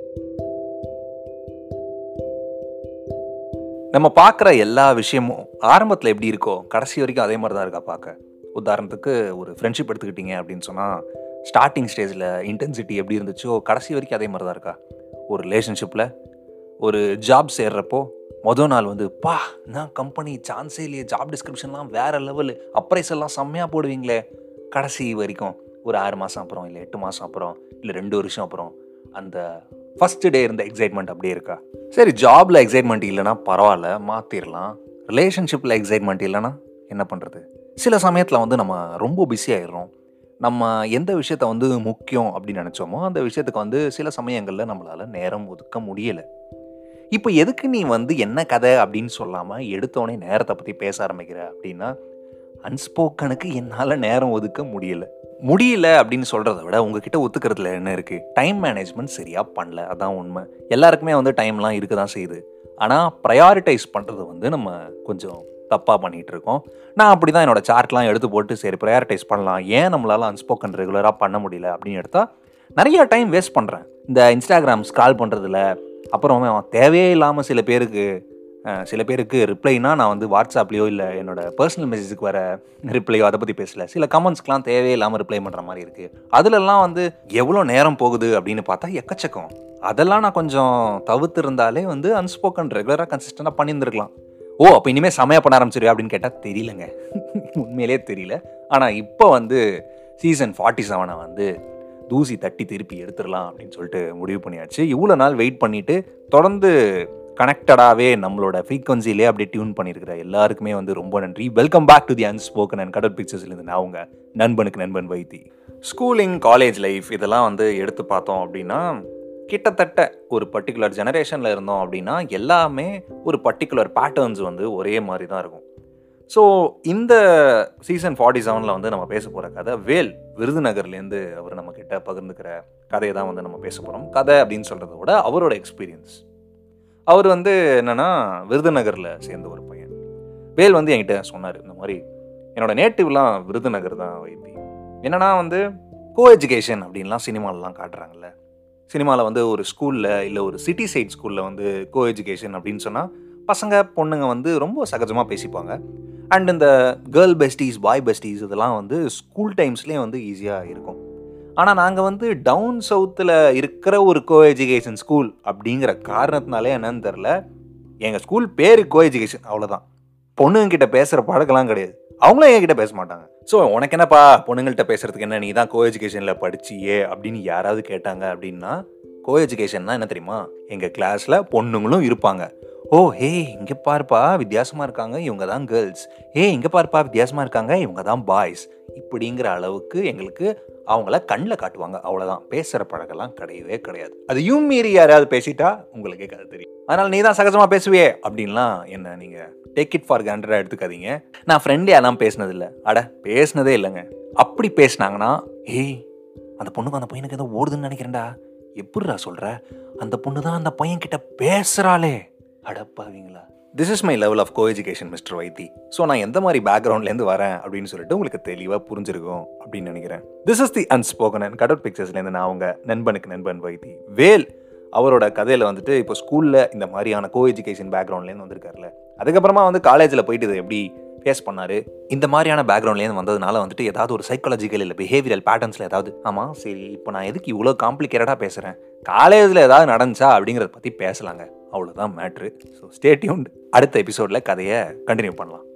நம்ம பார்க்குற எல்லா விஷயமும் ஆரம்பத்தில் எப்படி இருக்கோ கடைசி வரைக்கும் அதே மாதிரி தான் இருக்கா பார்க்க. உதாரணத்துக்கு ஒரு ஃப்ரெண்ட்ஷிப் எடுத்துக்கிட்டீங்க அப்படின்னு சொன்னால், ஸ்டார்டிங் ஸ்டேஜில் இன்டென்சிட்டி எப்படி இருந்துச்சோ கடைசி வரைக்கும் அதே மாதிரி தான் இருக்கா. ஒரு ரிலேஷன்ஷிப்பில் ஒரு ஜாப் சேர்றப்போ நாள் பா நான் கம்பெனி சான்ஸே இல்லையே, ஜாப் டிஸ்கிரிப்ஷன்லாம் வேறு லெவலு, அப்ரைஸெல்லாம் செம்மையாக போடுவீங்களே, கடைசி வரைக்கும் ஒரு 6 மாதம் அப்புறம், இல்லை 8 மாதம் அப்புறம், இல்லை 2 வருஷம் அப்புறம் அந்த ஃபஸ்ட்டு டே இருந்த எக்ஸைட்மெண்ட் அப்படியே இருக்கா. சரி, ஜாபில் எக்ஸைட்மெண்ட் இல்லைனா பரவாயில்ல, மாற்றிடலாம். ரிலேஷன்ஷிப்பில் எக்ஸைட்மெண்ட் இல்லைனா என்ன பண்ணுறது? சில சமயத்தில் நம்ம ரொம்ப பிஸி ஆகிடுறோம். நம்ம எந்த விஷயத்த முக்கியம் அப்படின்னு நினச்சோமோ அந்த விஷயத்துக்கு சில சமயங்களில் நம்மளால் நேரம் ஒதுக்க முடியலை. இப்போ எதுக்கு நீ என்ன கதை அப்படின்னு சொல்லாமல் எடுத்தோடனே நேரத்தை பற்றி பேச ஆரம்பிக்கிற அப்படின்னா, அன்ஸ்போக்கனுக்கு என்னால் நேரம் ஒதுக்க முடியல அப்படின்னு சொல்கிறத விட உங்ககிட்ட ஒத்துக்கிறதுல என்ன இருக்குது? டைம் மேனேஜ்மெண்ட் சரியாக பண்ணல, அதான் உண்மை. எல்லாருக்குமே டைம்லாம் இருக்க தான் செய்யுது. ஆனால் ப்ரையாரிட்டைஸ் பண்ணுறது நம்ம கொஞ்சம் தப்பாக பண்ணிகிட்டு இருக்கோம். நான் அப்படி தான் என்னோடய சார்ட்லாம் எடுத்து போட்டு சரி ப்ரையாரிட்டைஸ் பண்ணலாம், ஏன் நம்மளால் அன்ஸ்போக்கன் ரெகுலராக பண்ண முடியல அப்படின்னு எடுத்தால் நிறையா டைம் வேஸ்ட் பண்ணுறேன். இந்த இன்ஸ்டாகிராம் ஸ்க்ரால் பண்ணுறதுல. அப்புறம் தேவையே இல்லாமல் சில பேருக்கு ரிப்ளைனா நான் வாட்ஸ்அப்லேயோ இல்லை என்னோடய பர்சனல் மெசேஜுக்கு வர ரிப்ளையோ அதை பற்றி பேசலை. சில கமெண்ட்ஸ்க்கெலாம் தேவையே இல்லாமல் ரிப்ளை பண்ணுற மாதிரி இருக்குது. அதிலெல்லாம் எவ்வளோ நேரம் போகுது அப்படின்னு பார்த்தா எக்கச்சக்கம். அதெல்லாம் நான் கொஞ்சம் தவிர்த்து இருந்தாலே அன்ஸ்போக்கன் ரெகுலராக கன்சிஸ்டண்டாக பண்ணியிருந்துருக்கலாம். அப்போ இனிமேல் சமையல் பண்ண ஆரம்பிச்சிருவியா அப்படின்னு கேட்டால் தெரியலங்க, உண்மையிலே தெரியல. ஆனால் இப்போ சீசன் 47 தூசி தட்டி திருப்பி எடுத்துடலாம் அப்படின்னு சொல்லிட்டு முடிவு பண்ணியாச்சு. இவ்வளோ நாள் வெயிட் பண்ணிவிட்டு தொடர்ந்து கனெக்டடாகவே நம்மளோட ஃப்ரீக்வன்சிலே அப்படியே டியூன் பண்ணியிருக்கிற எல்லாருக்குமே ரொம்ப நன்றி. Welcome back to the unspoken and Kadal பிக்சர்ஸ்லேருந்து நான் உங்கள் நண்பனுக்கு நண்பன் வைத்தி. ஸ்கூலிங், காலேஜ் லைஃப் இதெல்லாம் எடுத்து பார்த்தோம் அப்படின்னா, கிட்டத்தட்ட ஒரு பர்டிகுலர் ஜெனரேஷனில் இருந்தோம் அப்படின்னா எல்லாமே ஒரு பர்டிகுலர் பேட்டர்ன்ஸ் ஒரே மாதிரி தான் இருக்கும். ஸோ இந்த சீசன் 47 நம்ம பேச போகிற கதை வேல் விருதுநகர்லேருந்து அவர் நம்மக்கிட்ட பகிர்ந்துக்கிற கதையை தான் நம்ம பேச போகிறோம். கதை அப்படின்னு சொல்கிறத விட அவரோட எக்ஸ்பீரியன்ஸ். அவர் என்னென்னா விருதுநகரில் சேர்ந்த ஒரு பையன். வேல் என்கிட்ட சொன்னார், இந்த மாதிரி என்னோட நேட்டிவ்லாம் விருதுநகர் தான் வைத்தி. என்னென்னா கோ எஜுகேஷன் அப்படின்லாம் சினிமாலெலாம் காட்டுறாங்கல்ல. சினிமாவில் ஒரு ஸ்கூலில் இல்லை ஒரு சிட்டி சைட் ஸ்கூலில் கோ எஜுகேஷன் அப்படின்னு சொன்னால் பசங்க பொண்ணுங்க ரொம்ப சகஜமாக பேசிப்பாங்க. அண்ட் இந்த கேர்ள் பெஸ்டீஸ், பாய் பெஸ்டீஸ் இதெல்லாம் ஸ்கூல் டைம்ஸ்லேயே ஈஸியாக இருக்கும். ஆனால் நாங்கள் டவுன் சவுத்தில் இருக்கிற ஒரு கோ எஜுகேஷன் ஸ்கூல் அப்படிங்கிற காரணத்தினாலே என்னன்னு தெரில, எங்கள் ஸ்கூல் பேர் கோ எஜுகேஷன், அவ்வளோதான். பொண்ணுங்கிட்ட பேசுகிற பழக்கெல்லாம் கிடையாது. அவங்களும் என்கிட்ட பேச மாட்டாங்க. ஸோ உனக்கு என்னப்பா பொண்ணுங்கள்கிட்ட பேசுகிறதுக்கு என்ன, நீ தான் கோ எஜுகேஷனில் படிச்சியே அப்படின்னு யாராவது கேட்டாங்க அப்படின்னா, கோ எஜுகேஷன்னா என்ன தெரியுமா? எங்கள் கிளாஸில் பொண்ணுங்களும் இருப்பாங்க. ஹே இங்கே பார்ப்பா வித்தியாசமாக இருக்காங்க, இவங்க தான் கேர்ள்ஸ். இங்கே பார்ப்பா வித்தியாசமாக இருக்காங்க, இவங்க தான் பாய்ஸ். இப்படிங்கிற அளவுக்கு எங்களுக்கு அவங்கள கண்ணில் காட்டுவாங்க, அவ்வளோதான். பேசுகிற பழக்கெல்லாம் கிடையவே கிடையாது. அதையும் மீறி யாராவது பேசிட்டா உங்களுக்கே கதை தெரியும். அதனால் நீ தான் சகஜமாக பேசுவே அப்படின்லாம் என்ன நீங்கள் டேக் இட் ஃபார் கிராண்டடாக எடுத்துக்காதீங்க. நான் ஃப்ரெண்டு யாரெல்லாம் பேசினதில்லை, பேசினதே இல்லைங்க. அப்படி பேசினாங்கன்னா, அந்த பொண்ணுக்கு அந்த பையனுக்கு ஏதோ ஓடுதுன்னு நினைக்கிறேன்டா. எப்படிடா சொல்கிற? அந்த பொண்ணு தான் அந்த பையன்கிட்ட பேசுகிறாளே, அடப்பாவீங்களா. This is my level of coeducation mister Vaithi. So நான் எந்த மாதிரி பேக்ரவுண்ட்லேருந்து வரேன் அப்படின்னு சொல்லிட்டு உங்களுக்கு தெளிவாக புரிஞ்சிருக்கும் அப்படின்னு நினைக்கிறேன். This is the unspoken and Kadal பிக்சர்ஸ்லேருந்து நான் உங்கள் நண்பனுக்கு நண்பன் வைத்தி. வேல் அவரோட கதையில் இப்போ ஸ்கூலில் இந்த மாதிரியான கோ எஜுகேஷன் பேக்ரவுண்ட்லேருந்து வந்திருக்காருல, அதுக்கப்புறமா காலேஜில் போயிட்டு இதை எப்படி ஃபேஸ் பண்ணார், இந்த மாதிரியான பேக்ரவுண்ட்லேருந்து வந்ததுனால ஏதாவது ஒரு சைக்காலஜிக்கல் இல்லை பிஹேவியரல் பேட்டர்ன்ஸில் ஏதாவது, ஆமாம் சரி இப்போ நான் எதுக்கு இவ்வளோ காம்ப்ளிகேட்டடாக பேசுகிறேன், காலேஜில் ஏதாவது நடந்துச்சா அப்படிங்கிறத பற்றி பேசலாங்க, அவ்வளோதான் மேட்ரு. So stay tuned. அடுத்த எபிசோடில் கதையை கண்டினியூ பண்ணலாம்.